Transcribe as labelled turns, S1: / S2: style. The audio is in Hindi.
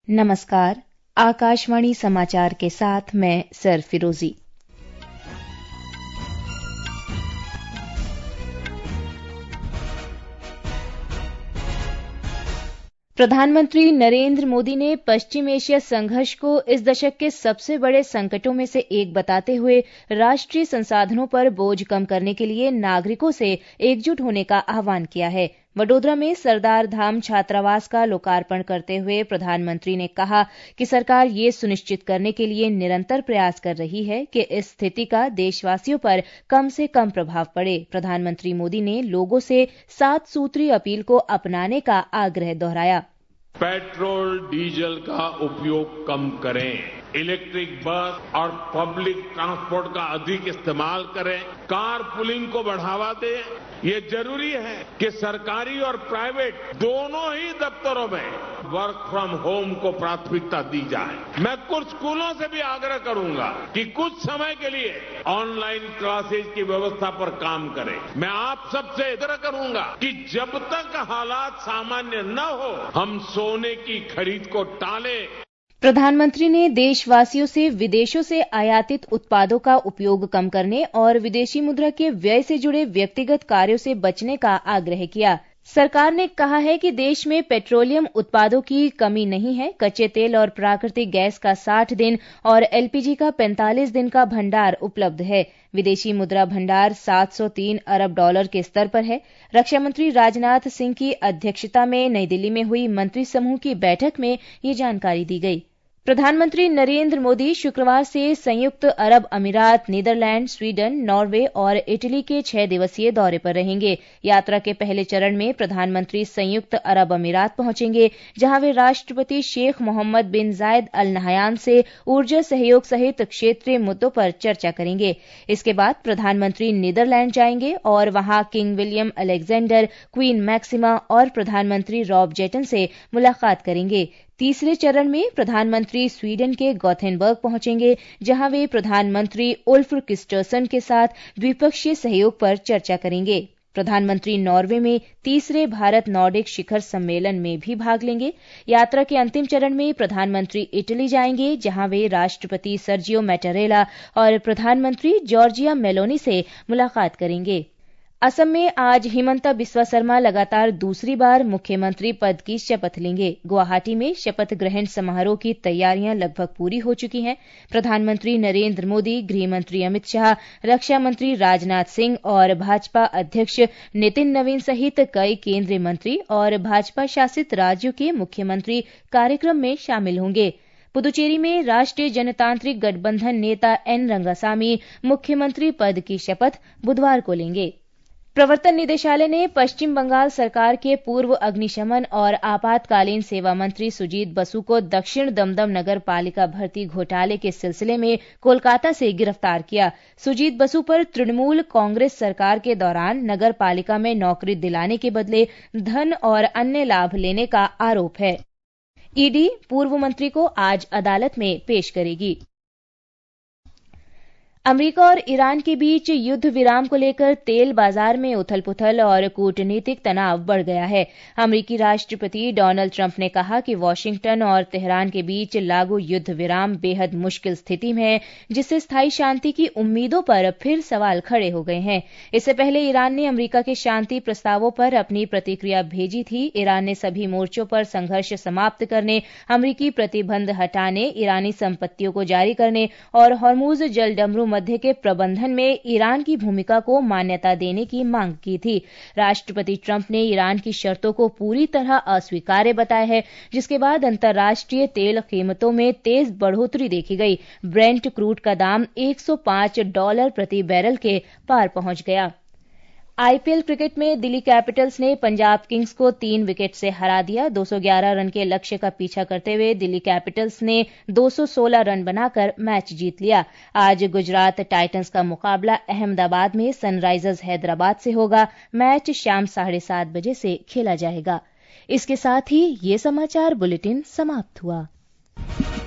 S1: नमस्कार, आकाशवाणी समाचार के साथ मैं सर फिरोजी। प्रधानमंत्री नरेंद्र मोदी ने पश्चिम एशिया संघर्ष को इस दशक के सबसे बड़े संकटों में से एक बताते हुए राष्ट्रीय संसाधनों पर बोझ कम करने के लिए नागरिकों से एकजुट होने का आह्वान किया है। वडोदरा में सरदार धाम छात्रावास का लोकार्पण करते हुए प्रधानमंत्री ने कहा कि सरकार ये सुनिश्चित करने के लिए निरंतर प्रयास कर रही है कि इस स्थिति का देशवासियों पर कम से कम प्रभाव पड़े। प्रधानमंत्री मोदी ने लोगों से 7 सूत्रीय अपील को अपनाने का आग्रह दोहराया।
S2: पेट्रोल डीजल का उपयोग कम करें, इलेक्ट्रिक बस और पब्लिक ट्रांसपोर्ट का अधिक इस्तेमाल करें, कार पुलिंग को बढ़ावा दें। ये जरूरी है कि सरकारी और प्राइवेट दोनों ही दफ्तरों में वर्क फ्रॉम होम को प्राथमिकता दी जाए। मैं कुछ स्कूलों से भी आग्रह करूंगा कि कुछ समय के लिए ऑनलाइन क्लासेज की व्यवस्था पर काम करें। मैं आप सबसे आग्रह करूंगा कि जब तक हालात सामान्य न हो, हम सोने की खरीद को टालें।
S1: प्रधानमंत्री ने देशवासियों से विदेशों से आयातित उत्पादों का उपयोग कम करने और विदेशी मुद्रा के व्यय से जुड़े व्यक्तिगत कार्यों से बचने का आग्रह किया। सरकार ने कहा है कि देश में पेट्रोलियम उत्पादों की कमी नहीं है। कच्चे तेल और प्राकृतिक गैस का 60 दिन और एलपीजी का 45 दिन का भंडार उपलब्ध है। विदेशी मुद्रा भंडार $703 अरब के स्तर पर है। रक्षा मंत्री राजनाथ सिंह की अध्यक्षता में नई दिल्ली में हुई मंत्री समूह की बैठक में ये जानकारी दी गई। प्रधानमंत्री नरेंद्र मोदी शुक्रवार से संयुक्त अरब अमीरात, नीदरलैंड, स्वीडन, नॉर्वे और इटली के 6 दिवसीय दौरे पर रहेंगे। यात्रा के पहले चरण में प्रधानमंत्री संयुक्त अरब अमीरात पहुंचेंगे, जहां वे राष्ट्रपति शेख मोहम्मद बिन जायद अल नहयान से ऊर्जा सहयोग सहित क्षेत्रीय मुद्दों पर चर्चा करेंगे। इसके बाद प्रधानमंत्री नीदरलैंड जाएंगे और वहां king William Alexander, queen Maxima और प्रधानमंत्री रॉब जेटन से मुलाकात करेंगे। तीसरे चरण में प्रधानमंत्री स्वीडन के गोथेनबर्ग पहुंचेंगे, जहां वे प्रधानमंत्री उल्फ क्रिस्टर्सन के साथ द्विपक्षीय सहयोग पर चर्चा करेंगे। प्रधानमंत्री नॉर्वे में तीसरे भारत नॉर्डिक शिखर सम्मेलन में भी भाग लेंगे। यात्रा के अंतिम चरण में प्रधानमंत्री इटली जाएंगे, जहां वे राष्ट्रपति सर्जियो मैटारेला और प्रधानमंत्री जॉर्जिया मेलोनी से मुलाकात करेंगे। असम में आज हिमंता बिस्वा शर्मा लगातार दूसरी बार मुख्यमंत्री पद की शपथ लेंगे। गुवाहाटी में शपथ ग्रहण समारोह की तैयारियां लगभग पूरी हो चुकी हैं। प्रधानमंत्री नरेंद्र मोदी, गृहमंत्री अमित शाह, रक्षा मंत्री राजनाथ सिंह और भाजपा अध्यक्ष नितिन नवीन सहित कई केंद्रीय मंत्री और भाजपा शासित राज्यों के मुख्यमंत्री कार्यक्रम में शामिल होंगे। पुदुचेरी में राष्ट्रीय जनतांत्रिक गठबंधन नेता एन रंगासामी मुख्यमंत्री पद की शपथ बुधवार को लेंगे। प्रवर्तन निदेशालय ने पश्चिम बंगाल सरकार के पूर्व अग्निशमन और आपातकालीन सेवा मंत्री सुजीत बसु को दक्षिण दमदम नगर पालिका भर्ती घोटाले के सिलसिले में कोलकाता से गिरफ्तार किया। सुजीत बसु पर तृणमूल कांग्रेस सरकार के दौरान नगर पालिका में नौकरी दिलाने के बदले धन और अन्य लाभ लेने का आरोप है। ईडी पूर्व मंत्री को आज अदालत में पेश करेगी। अमेरिका और ईरान के बीच युद्ध विराम को लेकर तेल बाजार में उथल-पुथल और कूटनीतिक तनाव बढ़ गया है। अमेरिकी राष्ट्रपति डोनाल्ड ट्रंप ने कहा कि वाशिंगटन और तेहरान के बीच लागू युद्ध विराम बेहद मुश्किल स्थिति में है, जिससे स्थायी शांति की उम्मीदों पर फिर सवाल खड़े हो गए हैं। इससे पहले ईरान ने अमेरिका के शांति प्रस्तावों पर अपनी प्रतिक्रिया भेजी थी। ईरान ने सभी मोर्चों पर संघर्ष समाप्त करने, अमेरिकी प्रतिबंध हटाने, ईरानी संपत्तियों को जारी करने और हॉर्मुज जलडमरू मध्य के प्रबंधन में ईरान की भूमिका को मान्यता देने की मांग की थी। राष्ट्रपति ट्रंप ने ईरान की शर्तों को पूरी तरह अस्वीकार्य बताया है, जिसके बाद अंतर्राष्ट्रीय तेल कीमतों में तेज बढ़ोतरी देखी गई। ब्रेंट क्रूड का दाम $105 प्रति बैरल के पार पहुंच गया। आईपीएल क्रिकेट में दिल्ली कैपिटल्स ने पंजाब किंग्स को 3 विकेट से हरा दिया। 211 रन के लक्ष्य का पीछा करते हुए दिल्ली कैपिटल्स ने 216 रन बनाकर मैच जीत लिया। आज गुजरात टाइटंस का मुकाबला अहमदाबाद में सनराइजर्स हैदराबाद से होगा। मैच शाम 7:30 बजे से खेला जाएगा। इसके साथ ही ये समाचार बुलेटिन समाप्त हुआ।